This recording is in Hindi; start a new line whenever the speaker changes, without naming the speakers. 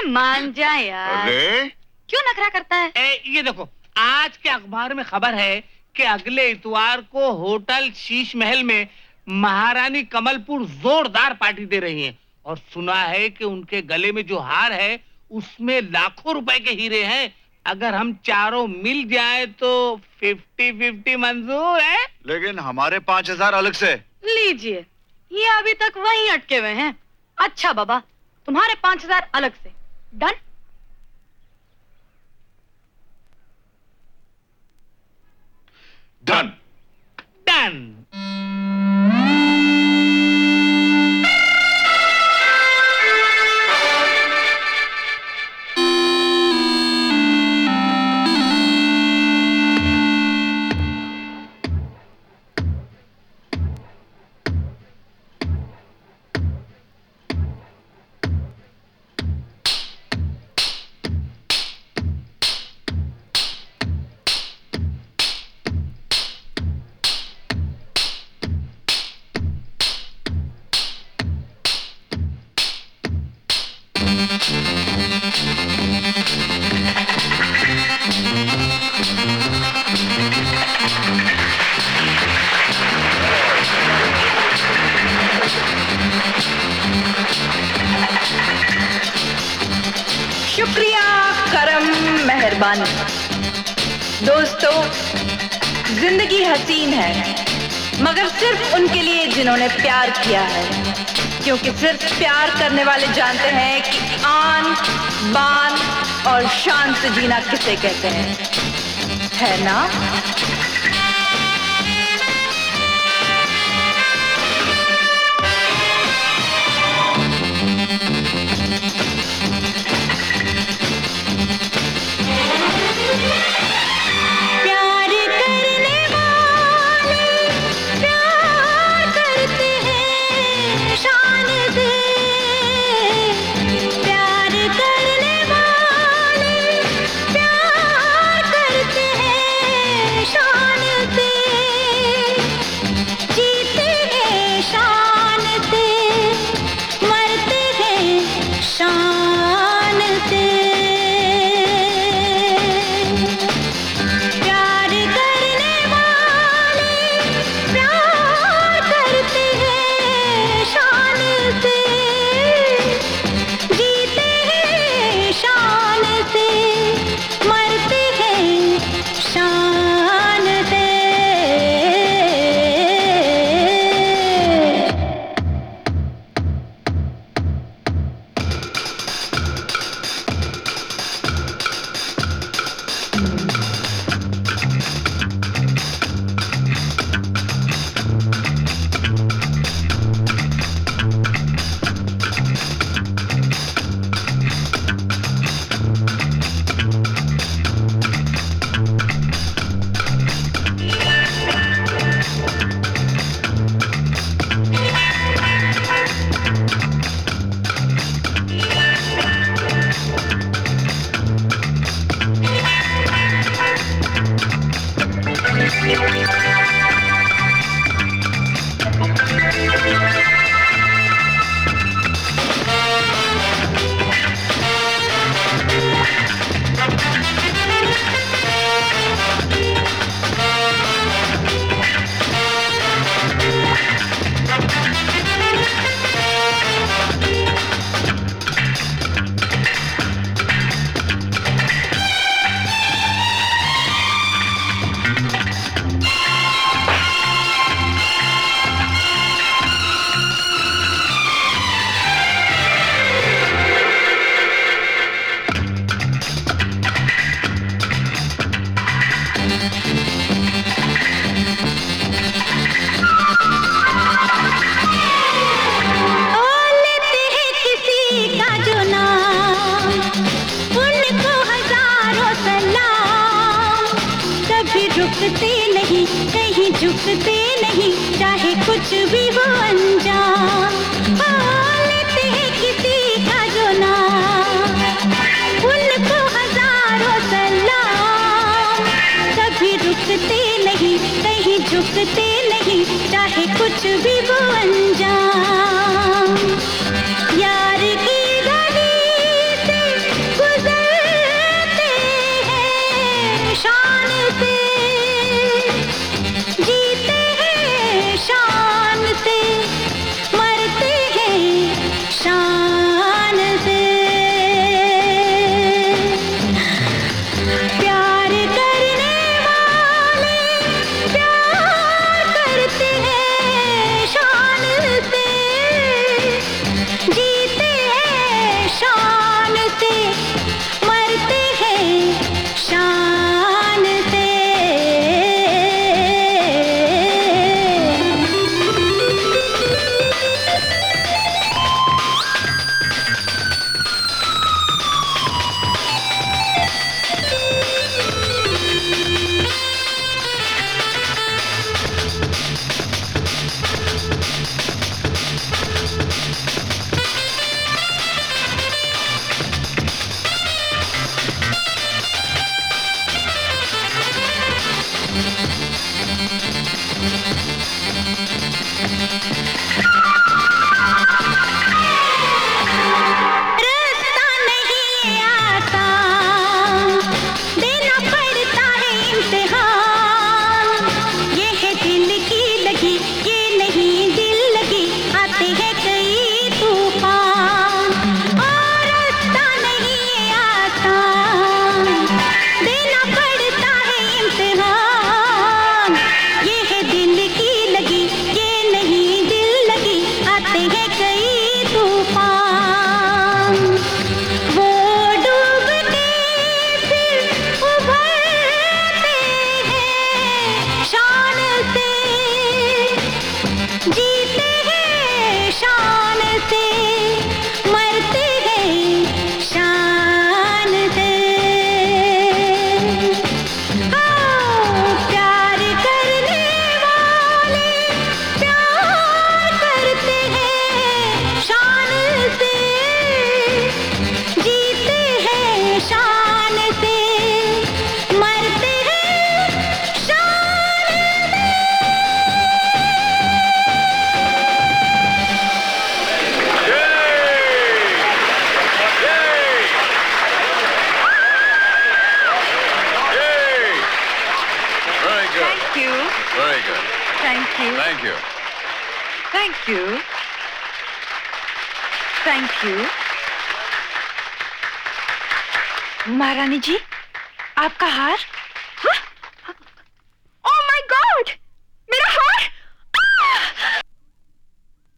मान जा यार।
अरे
क्यों नखरा करता है?
ये देखो, आज के अखबार में खबर है कि अगले इतवार को होटल शीश महल में महारानी कमलपुर जोरदार पार्टी दे रही हैं और सुना है कि उनके गले में जो हार है उसमें लाखों रुपए के हीरे हैं। अगर हम चारों मिल जाए तो 50-50 मंजूर है।
लेकिन हमारे 5,000 अलग से।
लीजिए, ये अभी तक वहीं अटके हुए हैं। अच्छा बाबा, तुम्हारे 5,000 अलग से। डन?
डन।
डन।
शुक्रिया, करम, मेहरबानी। दोस्तों, जिंदगी हसीन है मगर सिर्फ उनके लिए जिन्होंने प्यार किया है, क्योंकि सिर्फ प्यार करने वाले जानते हैं कि आन बान और शान से जीना किसे कहते हैं, है ना?
झुकते नहीं, कहीं झुकते नहीं, चाहे कुछ भी हो अंजाम। लेते हैं किसी का जो नाम, उनको हजारों सलाम। कभी रुकते नहीं, कहीं झुकते नहीं, चाहे कुछ भी हो अंजाम। यार की गली से
यू, थैंक यू। महारानी जी, आपका हार।